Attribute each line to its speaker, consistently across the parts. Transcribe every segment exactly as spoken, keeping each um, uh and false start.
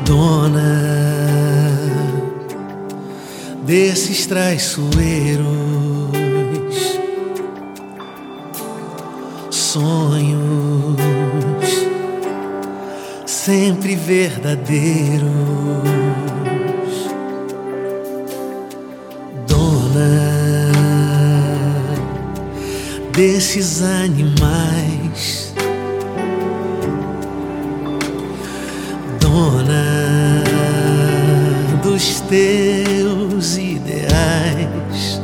Speaker 1: Dona desses traiçoeiros, sonhos sempre verdadeiros. Dona desses animais, dona dos teus ideais.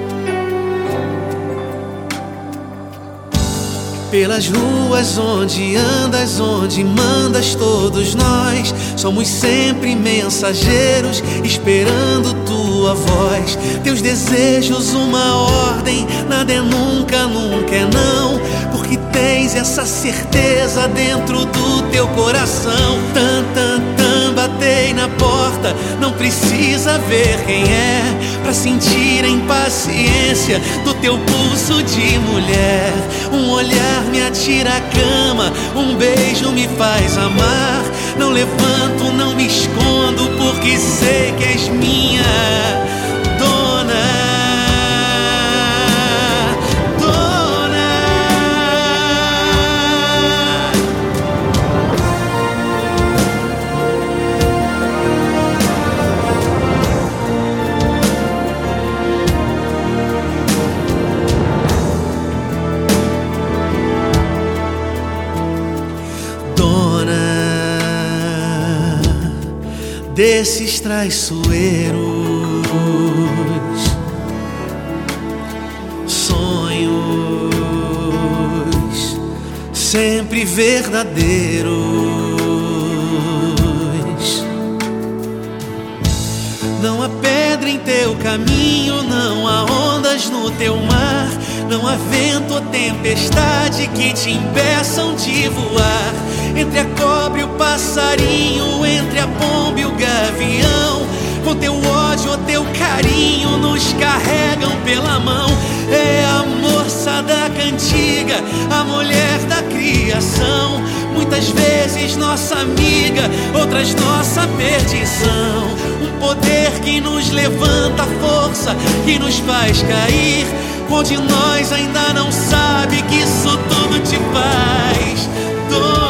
Speaker 1: Pelas ruas onde andas, onde mandas, todos nós somos sempre mensageiros, esperando tua voz. Teus desejos uma ordem, nada é nunca, nunca é não, porque tens essa certeza dentro do teu coração. Tan, tan, tan, batei na porta, não precisa ver quem é pra sentir a impaciência do teu pulso de mulher. Um olhar me atira à cama, um beijo me faz amar. Não levanto, não me escondo, porque sei que és minha dona. Desses traiçoeiros, sonhos sempre verdadeiros. Não há pedra em teu caminho, não há ondas no teu mar, não há vento ou tempestade que te impeçam de voar. Entre a cobra e o passarinho, entre a pomba e o gavião, com teu ódio ou teu carinho nos carregam pela mão. É a moça da cantiga, a mulher da criação, muitas vezes nossa amiga, outras nossa perdição. Um poder que nos levanta, força que nos faz cair, onde nós ainda não sabe que isso tudo te faz dor.